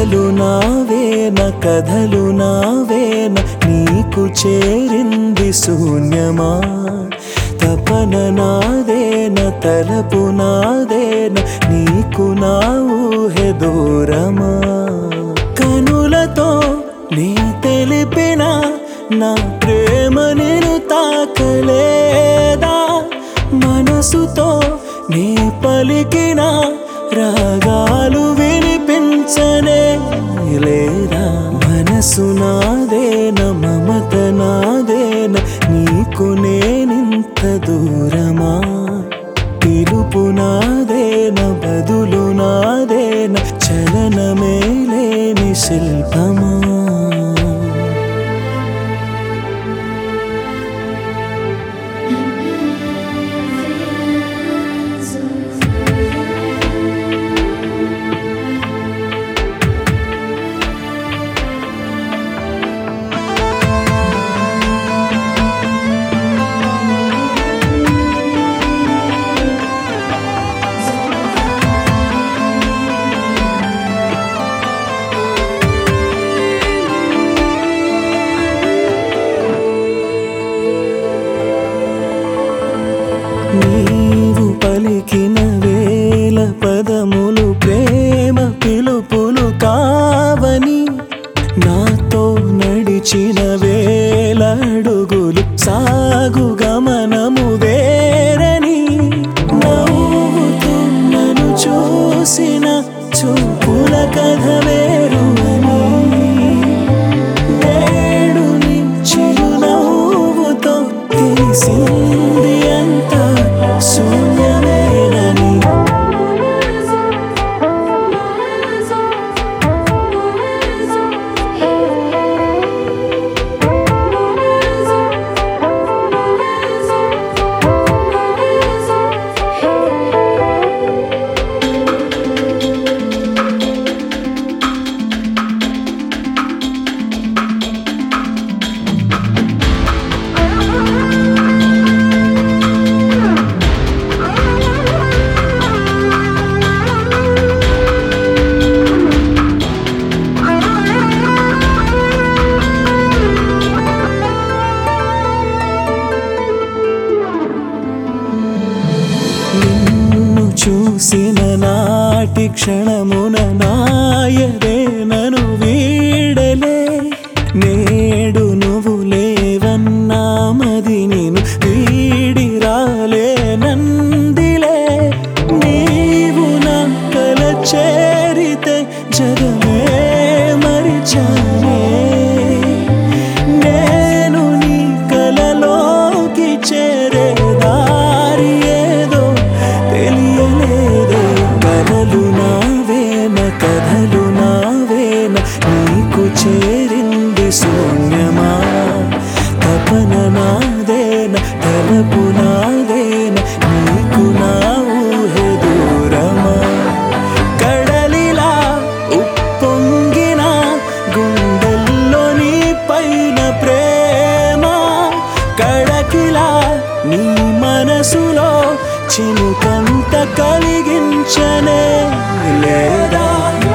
కలలు నావేన కథలు నావేన నీకు చేరింది శూన్యమా తపన నాదేన తలపు నాదేన నీకు నా ఊహె దూరమా కనులతో నీ తెలిపిన నా ప్రేమ నేను తాకలేదా మనసుతో నీ పలికిన రాగాలు వినిపించనే లేదా మనసు నాదేన మమత నాదేన నీకు నేనింత దూరమా పిలుపు నాదేన బదులు నాదేన చలనమే లేని శిల్పమా నీవు పలికిన వేల పదములు ప్రేమ పిలుపులు కావని నాతో నడిచిన వేల అడుగులు సాగు గమనము వేరని నవ్వుతూ నన్ను చూసిన చూపుల కథ వేరు అని నేడు నీ చిరునవ్వుతో తెలిసింది అంతా శూన్యమేనని చూసిన నాటి క్షణమున నాయదే నను వీడలే నేడు నువ్వు లేవన్నా మది నేను వీడి రాలే నందిలే నీవు నా కల చేరితే జగమే మరిచానే నేను నీ కలలోకి చేరే దారి ఏదో తెలియలేదే కలలు నావేన కథలు నావేన నీకు చేరింది శూన్యమా తపన నాదేన తలపు నాదేన నీకు నా ఊహె దూరమా కడలిలా ఉప్పొంగిన గుండెల్లో నీ పైన ప్రేమ కడకిలా నీ మనసులో చినుకంత కలిగించనే లేదా